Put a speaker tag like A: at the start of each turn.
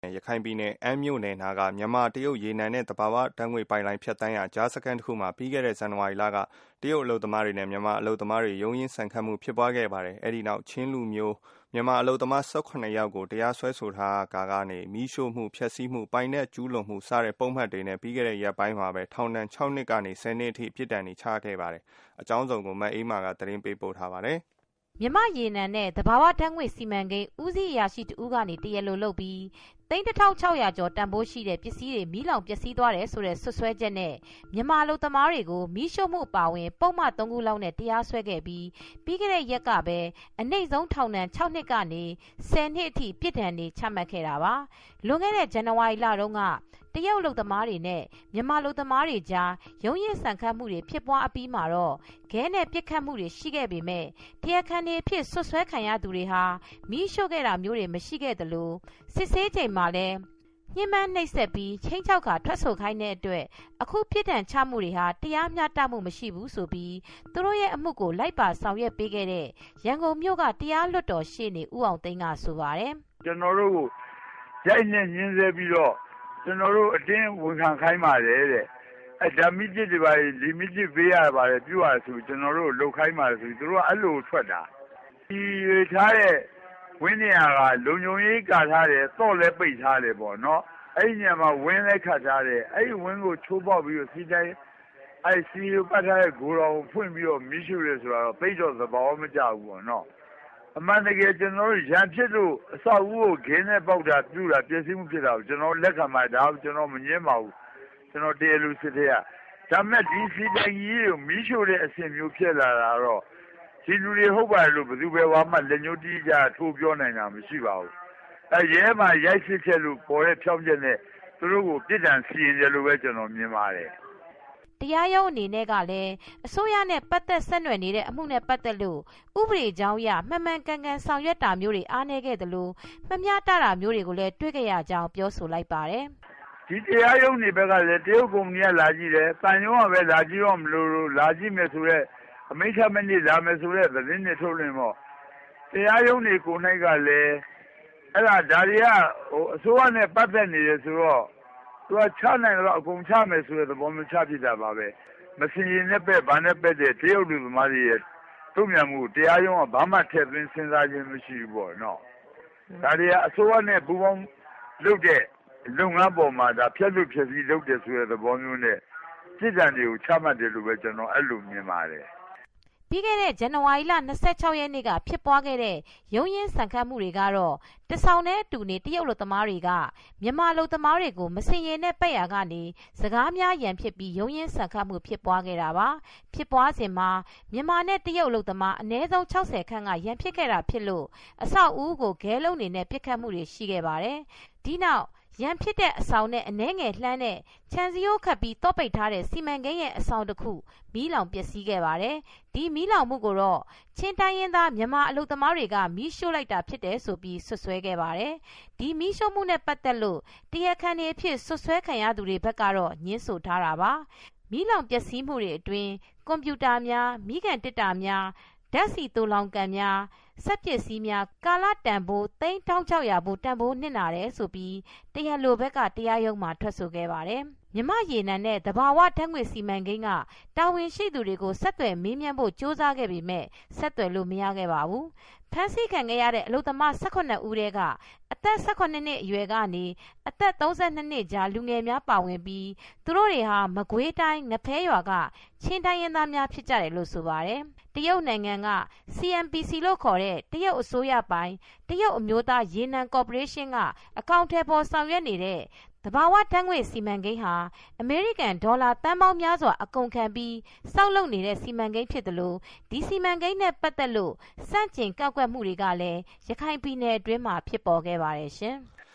A: ရခိုင်ပြည်နယ်အမ်းမြို့နယ်နာကမြန်မာတရုတ်ရေနံနဲ့သဘာဝဓာတ်ငွေ့ပိုက်လိုင်းဖြတ်တန်းရာကြားစခန်းတစ်ခုမှာပြီးခဲ့တဲ့ဇန်နဝါရီလကတရုတ်အလုပ်သမားတွေနဲ့မြန်မာအလုပ်သမားတွေရုံးရင်းဆန်ခတ်မှုဖြစ်ပွားခဲ့ပါတယ်။အဲဒီနောက်ချင်းလူမျိုးမြန်မာအလုပ်သမား18ယောက်ကိုတရားစွဲဆိုထားကနေမီးရှို့မှုဖျက်ဆီးမှုပိုင်နဲ့ကျူးလွန်မှုစတဲ့ပုံမှန်တွေနဲ့ပြီးခဲ့တဲ့ရက်ပိုင်းမှာပဲထောင်ဒဏ်6နှစ်ကနေ10နှစ်အထိပြစ်ဒဏ်ချခဲ့ပါတယ်။အကြောင်းစုံကိုမအေးမာကသတင်းပေးပို့ထားပါတယ်
B: ။မြန်မာရေနံနဲ့သဘာဝဓာတ်ငွေ့စီမံကိန်းဦးစီးအရာရှိတဦးကနေတရားလိုလုပ်ပြီး3,600 ကျော်တန်ဖိုးရှိတဲ့ပစ္စည်းတွေမီးလောင်ပျက်စီးသွားတယ်ဆိုတဲ့ဆွဆွဲချက်နဲ့မြန်မာအလုပ်သမားတွေကိုမီးရှို့မှုအပါအဝင်ပုံမှန်3ခုလောက်နဲ့တရားစွဲခဲ့ပြီးပြီးခဲ့တဲ့ရက်ကပဲအနှိမ့်ဆုံးထောင်ဒဏ်6နှစ်ကနေ10နှစ်အထိပြစ်ဒဏ်တွေချမှတ်ခဲ့တာပါ။လွန်ခဲ့တဲ့ဇန်နဝါရီလတုန်းကတရုတ်အလုပ်သမားတွေနဲ့မြန်မာအလုပ်သမားတွေကြားရုံးရင်းဆန်ခတ်မှုတွေဖြစ်ပွားအပြီးမှာတော့ခဲနဲ့ပစ်ခတ်မှုတွေရှိခဲ့ပေမဲ့တရားခံတွေဖြစ်ဆွဆွဲခံရသူတွေဟာမီးရှို့ခဲ့တာမျိုးတွေမရှိခဲ့သလိုစစ်ဆေးချိန်မှာလည်းညှဉ်းပန်းနှိပ်စက်ပြီးချင်းချောက်ခါထွက်ဆိုခိုင်းတဲ့အတွက်အခုပြစ်ဒဏ်ချမှုတွေဟာတရားမျှတမှုမရှိဘူးဆိုပြီးသူတို့ရဲ့အမှုကိုလိုက်ပါဆောင်ရွက်ပေးခဲ့တဲ့ရန်ကုန်မြို့ကတရားလွှတ်တော်ရှေ့နေဦးအောင်သိန်းကဆိုပါတယ်
C: ။ကျွန်တော်တို့ကိုရိုက်နဲ့ညှင်းဆဲပြီးတော့ကျွန်တော်တို့အတင်းဝန်ခံခိုင်းပါတယ်တဲ့။ဓာမိจิตတွေပါလီမိจิตပေးရပါတယ်ပြုရဆိုကျွန်တော်တို့လှုပ်ခိုင်းပါတယ်ဆိုသူတို့ကအဲ့လိုထွက်တာ။ဒီထားတဲ့ဝင်းနေရကလုံုံရေးကာထားတယ်တော့လဲပိတ်ထားတယ်ပေါ့နော်အဲ့ဒီညမှာဝင်းလဲခတ်ထားတယ်အဲ့ဒီဝင်းကိုချိုးပေါက်ပြီးတော့စီတိုင်းအဲ့စီကိုပတ်ထားတဲ့ဂိုတော်ကိုဖွင့်ပြီးတော့မီးရှို့ရဲဆိုတော့ပိတ်တော့သဘောမကျဘူးပေါ့နော်အမှန်တကယ်ကျွန်တော်တို့ရန်ဖြစ်လို့အဆောက်အဦကိုခင်းနဲ့ပေါက်တာပြူတာပြည့်စည်မှုဖြစ်တာကိုကျွန်တော်လက်ခံမှာဒါကျွန်တော်မငြင်းပါဘူးကျွန်တော်တရားလူစစ်တဲ့ကဒါမဲ့ဒီစီတိုင်းကြီးကိုမီးရှို့တဲ့အဆင့်မျိုးဖြစ်လာတာတော့ဒီလူတွေဟုတ်ပါလို့ဘယ်သူပဲဝါမှလက်ညှိုးတီးကြထိုးပြောနိုင်တာမရှိပါဘူးရဲမှာရိုက်စစ်ချက်လို့ပေါ်တဲ့ဖြောင်းချက်နဲ့သူတို့ကိုပြစ်ဒဏ်စီရင်တယ်လို့ပဲကျွန်တော်မြင်ပါတယ်
B: တရားရုံးအနေနဲ့ကလည်းအစိုးရနဲ့ပတ်သက်ဆက်နွယ်နေတဲ့အမှုနဲ့ပတ်သက်လို့ဥပဒေကြောင်းအရမှန်မှန်ကန်ကန်ဆောင်ရွက်တာမျိုးတွေအားနည်းခဲ့သလိုမမျှတတာမျိုးတွေကိုလည်းတွေ့ကြရကြောင်းပြောဆိုလိုက်ပါတယ်
C: ဒီတရားရုံးတွေဘက်ကလည်းတရုတ်ကုမ္ပဏီကလာကြည့်တယ်တန်ရုံးကပဲလာကြည့်တော့မလို့လာကြည့်မယ်ဆိုတော့အမိန့်ချမနစ်လာမယ်ဆိုတဲ့သတင်းတွေထုတ်လွှင့်ပေါ့တရားရုံးတွေကိုနိုင်ကလည်းအဲ့ဒါဒါတွေကအစိုးရနဲ့ပတ်သက်နေတယ်ဆိုတော့သူကချနိုင်တော့အကုန်ချမယ်ဆိုတဲ့သဘောမျိုးချဖြစ်တာပါပဲမစင်ရင်နဲ့ပဲဘာနဲ့ပဲတဲ့တရုတ်လူသမားတွေရဲ့တုံ့ပြန်မှုတရားရုံးကဘာမှထည့်သွင်းစဉ်းစားခြင်းမရှိဘူးပေါ့နော်ဒါတွေကအစိုးရနဲ့ပူးပေါင်းလုပ်တဲ့လုပ်ငန်းပေါ်မှာဒါဖြတ်လို့ဖြစ်ပြီးလုပ်တယ်ဆိုတဲ့သဘောမျိုးနဲ့စစ်တမ်းတွေကိုချမှတ်တယ်လို့ပဲကျွန်တော်အဲ့လိုမြင်ပါတယ်
B: ပြီးခဲ့တဲ့ဇန်နဝါရီလ26ရက်နေ့ကဖြစ်ပွားခဲ့တဲ့ရုံးရင်းဆန်ခတ်မှုတွေကတော့တဆောင်နဲ့အတူနေတရုတ်လူသမားတွေကမြန်မာလူသမားတွေကိုမစင်ရင်နဲ့ပတ်ရကနေစကားများရန်ဖြစ်ပြီးရုံးရင်းဆန်ခတ်မှုဖြစ်ပွားခဲ့တာပါဖြစ်ပွားစဉ်မှာမြန်မာနဲ့တရုတ်လူသမားအနည်းဆုံး60ခန့်ကရန်ဖြစ်ခဲ့တာဖြစ်လို့အဆောက်အဦကိုဂဲလုံးနေနဲ့ပစ်ခတ်မှုတွေရှိခဲ့ပါတယ်ဒီနောက်ရန်ဖြစ်တဲ့အဆောင်နဲ့အနှဲငယ်လှမ်းတဲ့ခြံစည်းရိုးခတ်ပြီးတော့ပိတ်ထားတဲ့စီမံကိန်းရဲ့အဆောင်တစ်ခုမီးလောင်ပျက်စီးခဲ့ပါတယ်။ဒီမီးလောင်မှုကိုတော့ချင်းတိုင်းရင်းသားမြန်မာအလုပ်သမားတွေကမီးရှို့လိုက်တာဖြစ်တယ်ဆိုပြီးဆွဆွဲခဲ့ပါတယ်။ဒီမီးရှို့မှုနဲ့ပတ်သက်လို့တရားခံတွေအဖြစ်ဆွဆွဲခံရသူတွေဘက်ကတော့ညှင်းဆိုထားတာပါ။မီးလောင်ပျက်စီးမှုတွေအတွင်းကွန်ပျူတာများမီးကန်တစ်တာများဓာတ်ဆီသိုလောင်ကန်များစက်ပစ္စည်းများကာလတန်ဖိုး3,600ဘို့တန်ဖိုးနစ်နာတယ်ဆိုပြီးတရားလိုဘက်ကတရားရုံးမှာထွက်ဆိုခဲ့ပါတယ်။မြမရေနံနဲ့သဘာဝဓာတ်ငွေ့စီမံကိန်းကတာဝန်ရှိသူတွေကိုဆက်သွယ်မေးမြန်းဖို့ကြိုးစားခဲ့ပေမဲ့ဆက်သွယ်လို့မရခဲ့ပါဘူး။ဖမ်းဆီးခံခဲ့ရတဲ့အလုပ်သမား18ဦးထဲကအသက်18နှစ်အရွယ်ကနေအသက်32နှစ်ကြားလူငယ်များပါဝင်ပြီးသူတို့တွေဟာမကွေးတိုင်းငဖဲရွာကချင်းတိုင်းရင်းသားများဖြစ်ကြတယ်လို့ဆိုပါတယ်။တရုတ်နိုင်ငံက CNPC လို့ခေါ်တဲ့တရုတ်အစိုးရပိုင်တရုတ်အမျိုးသားရေနံကော်ပိုရေးရှင်းကအကောင့်ထဲပေါ်ဆောင်ရွက်နေတဲ့သဘာဝဓာတ်ငွေ့စီမံကိန်းဟာအမေရိကန်ဒေါ်လာသန်းပေါင်းများစွာအကုန်ခံပြီးစောက်လုပ်နေတဲ့စီမံကိန်းဖြစ်တယ်လို့ဒီစီမံကိန်းနဲ့ပတ်သက်လို့စန့်ကျင်ကောက်ကွက်မှုတွေကလည်းရခိုင်ပြည်နယ်အတွင်းမှာဖြစ်ပေါ်ခဲ့ပါတယ်ရှင်။